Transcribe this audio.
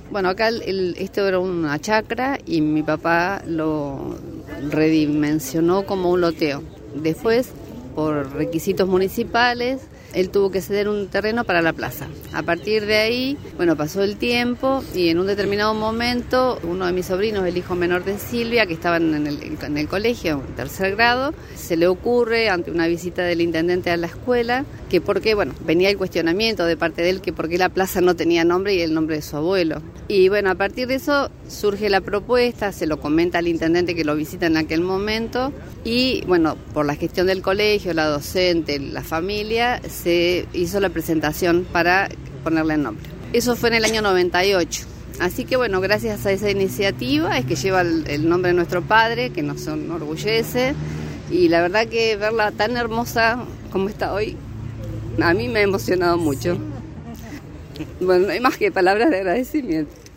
Bueno, acá esto era una chacra y mi papá lo redimensionó como un loteo. Después, por requisitos municipales, él tuvo que ceder un terreno para la plaza. A partir de ahí, bueno, pasó el tiempo y en un determinado momento, uno de mis sobrinos, el hijo menor de Silvia, que estaban en el colegio, en tercer grado, se le ocurre, ante una visita del intendente a la escuela, que porque, bueno, venía el cuestionamiento de parte de él, que por qué la plaza no tenía nombre y el nombre de su abuelo. Y bueno, a partir de eso surge la propuesta, se lo comenta al intendente que lo visita en aquel momento y, bueno, por la gestión del colegio, la docente, la familia, se hizo la presentación para ponerle el nombre. Eso fue en el año 98. Así que bueno, gracias a esa iniciativa es que lleva el nombre de nuestro padre, que nos enorgullece, y la verdad que verla tan hermosa como está hoy, a mí me ha emocionado mucho. Bueno, no hay más que palabras de agradecimiento.